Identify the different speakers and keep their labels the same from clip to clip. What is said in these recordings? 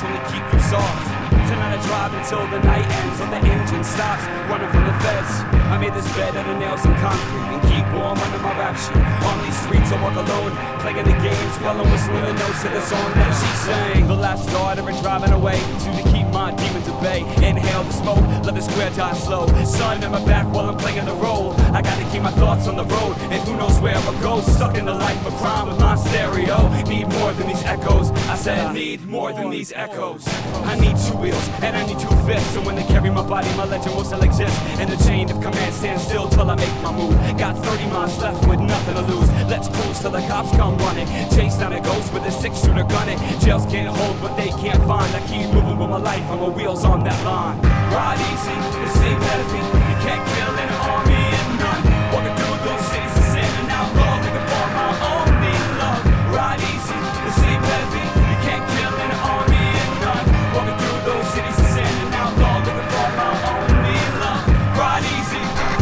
Speaker 1: only keep you soft. Tonight I drive until the night ends and the engine stops, running from the feds. I made this bed out of nails and concrete and keep warm under my rap sheet. On these streets I walk alone, playing the games while I'm whistling the notes of the song that she sang. The last thought ever driving away to keep my demons at bay. Inhale the smoke, let the square die slow. Sun in my back while I'm playing the role. I gotta keep my thoughts on the road, and who knows where I'll go. Stuck in the life of crime with my stereo. Need more than these echoes. I said I need more than these echoes. I need 2 wheels and I need 2 fists. So when they carry my body, my legend will still exist. And the chain of command stands still till I make my move. Got 30 miles left with nothing to lose. Let's cruise till the cops come running. Chase down a ghost with a 6-shooter gunning. Jails can't hold what they can't find. I keep moving with my life, I'm a wheels on that line. Ride easy, the same metaphor. You can't kill an army and none. Walking through those cities of sin and outlaw, looking for my only love. Ride easy, the same metaphor. You can't kill an army and none. Walking through those cities of sin and outlaw, looking for my only love. Ride easy,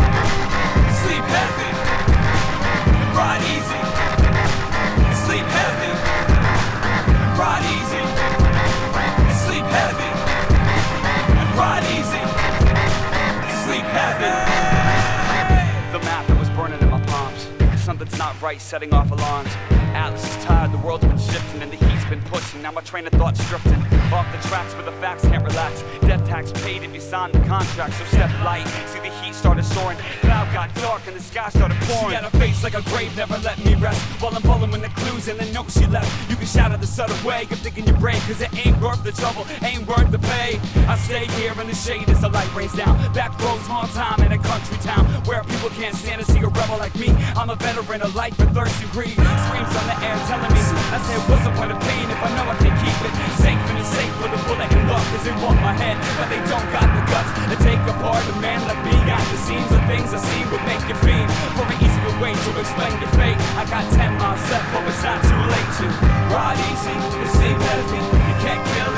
Speaker 1: sleep heavy. Ride easy, sleep heavy. Ride easy, sleep heavy. Ride easy, sleep heavy. The map that was burning in my palms. Something's not right, setting off alarms. Atlas is tired, the world's been shifting and the heat's been pushing. Now my train of thought's drifting off the tracks where the facts can't relax. Death tax paid if you sign the contract, so step light. See the heat started soaring, cloud got dark and the sky started pouring. She had a face like a grave, never let me rest. While I'm following the clues and the notes she left. You can shout out the subtle way of thinking you're brave, cause it ain't worth the trouble, ain't worth the pay. I stay here in the shade as the light rains down. Back road, small time in a country town where people can't stand to see a rebel like me. I'm a veteran of life and thirst and greed. Screams on the air telling me, I said, what's the point of pain if I know I can't keep it safe? And it's safe for the bullet and love, cause they want my head, but they don't got the guts to take apart a man like me. Got the seams of things I see would make you fiend for an easier way to explain your fate. I got 10 miles left, but it's not too late to ride easy. The same medicine, you can't kill